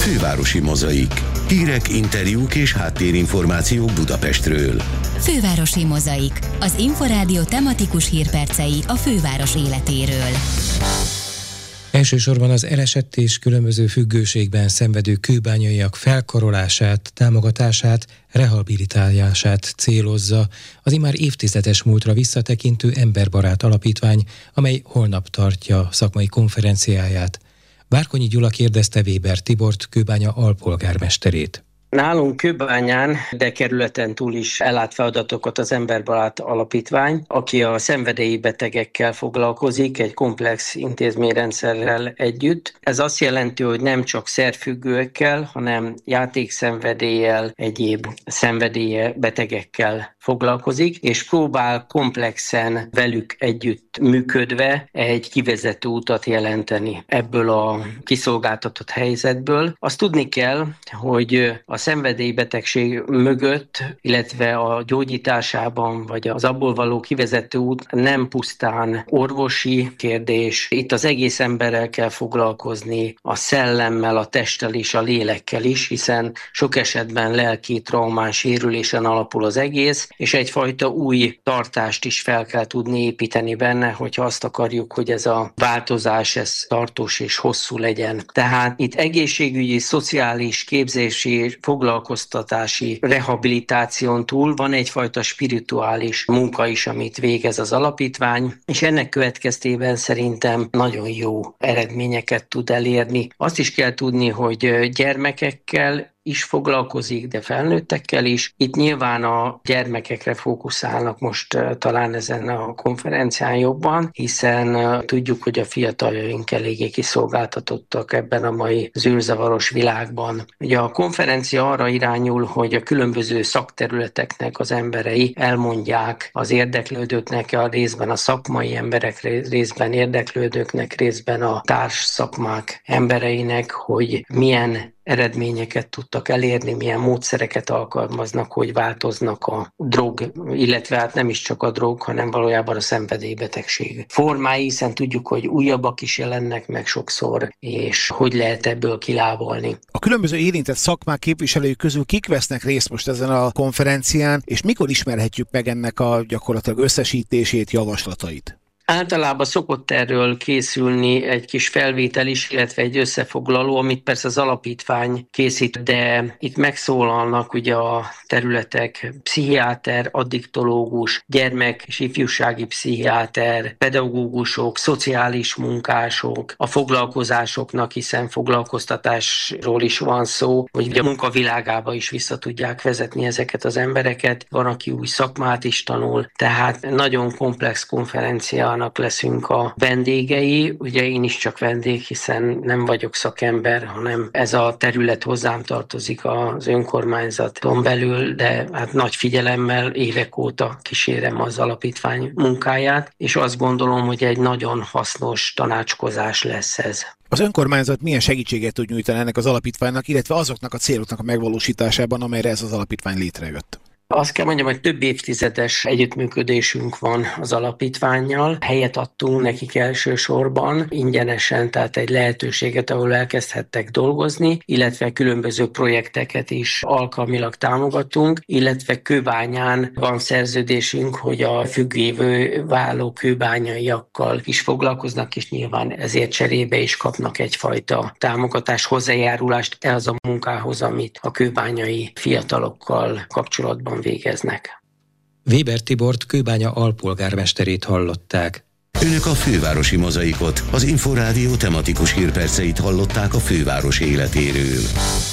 Fővárosi Mozaik. Hírek, interjúk és háttérinformációk Budapestről. Fővárosi Mozaik. Az Inforádió tematikus hírpercei a főváros életéről. Elsősorban az elesett és különböző függőségben szenvedő kőbányaiak felkarolását, támogatását, rehabilitálását célozza az immár évtizedes múltra visszatekintő Emberbarát Alapítvány, amely holnap tartja szakmai konferenciáját. Várkonyi Gyula kérdezte Weber Tibort, Kőbánya alpolgármesterét. Nálunk Kőbányán, de kerületen túl is ellát feladatokat az Emberbarát Alapítvány, aki a szenvedélyi betegekkel foglalkozik egy komplex intézményrendszerrel együtt. Ez azt jelenti, hogy nem csak szerfüggőekkel, hanem játékszenvedéllyel, egyéb szenvedélye betegekkel foglalkozik, és próbál komplexen velük együtt működve egy kivezető utat jelenteni ebből a kiszolgáltatott helyzetből. Azt tudni kell, hogy a szenvedélybetegség mögött, illetve a gyógyításában, vagy az abból való kivezető út nem pusztán orvosi kérdés. Itt az egész emberrel kell foglalkozni, a szellemmel, a testtel és a lélekkel is, hiszen sok esetben lelki traumán, sérülésen alapul az egész, és egyfajta új tartást is fel kell tudni építeni benne, hogyha azt akarjuk, hogy ez a változás ez tartós és hosszú legyen. Tehát itt egészségügyi, szociális, képzési, foglalkoztatási rehabilitáción túl van egyfajta spirituális munka is, amit végez az alapítvány, és ennek következtében szerintem nagyon jó eredményeket tud elérni. Azt is kell tudni, hogy gyermekekkel is foglalkozik, de felnőttekkel is. Itt nyilván a gyermekekre fókuszálnak most talán ezen a konferencián jobban, hiszen tudjuk, hogy a fiataljaink eléggé kiszolgáltatottak ebben a mai zűrzavaros világban. Ugye a konferencia arra irányul, hogy a különböző szakterületeknek az emberei elmondják az érdeklődőknek, a részben a szakmai emberek, részben érdeklődőknek, részben a társszakmák embereinek, hogy milyen eredményeket tudtak elérni, milyen módszereket alkalmaznak, hogy változnak a drog, illetve hát nem is csak a drog, hanem valójában a szenvedélybetegség formái, hiszen tudjuk, hogy újabbak is jelennek meg sokszor, és hogy lehet ebből kilábalni. A különböző érintett szakmák képviselői közül kik vesznek részt most ezen a konferencián, és mikor ismerhetjük meg ennek a gyakorlatilag összesítését, javaslatait? Általában szokott erről készülni egy kis felvétel is, illetve egy összefoglaló, amit persze az alapítvány készít, de itt megszólalnak ugye a területek: pszichiáter, addiktológus, gyermek- és ifjúsági pszichiáter, pedagógusok, szociális munkások, a foglalkozásoknak, hiszen foglalkoztatásról is van szó, hogy a munkavilágába is vissza tudják vezetni ezeket az embereket. Van, aki új szakmát is tanul, tehát nagyon komplex konferencia leszünk a vendégei. Ugye én is csak vendég, hiszen nem vagyok szakember, hanem ez a terület hozzám tartozik az önkormányzaton belül, de hát nagy figyelemmel évek óta kísérem az alapítvány munkáját, és azt gondolom, hogy egy nagyon hasznos tanácskozás lesz ez. Az önkormányzat milyen segítséget tud nyújtani ennek az alapítványnak, illetve azoknak a céloknak a megvalósításában, amelyre ez az alapítvány létrejött? Azt kell mondjam, hogy több évtizedes együttműködésünk van az alapítvánnyal. Helyet adtunk nekik elsősorban ingyenesen, tehát egy lehetőséget, ahol elkezdhettek dolgozni, illetve különböző projekteket is alkalmilag támogatunk, illetve Kőbányán van szerződésünk, hogy a függővé váló kőbányaiakkal is foglalkoznak, és nyilván ezért cserébe is kapnak egyfajta támogatás, hozzájárulást ehhez a munkához, amit a kőbányai fiatalokkal kapcsolatban végeznek. Weber Tibort, Kőbánya alpolgármesterét hallották. Önök a Fővárosi Mozaikot, az Inforádió tematikus hírperceit hallották a főváros életéről.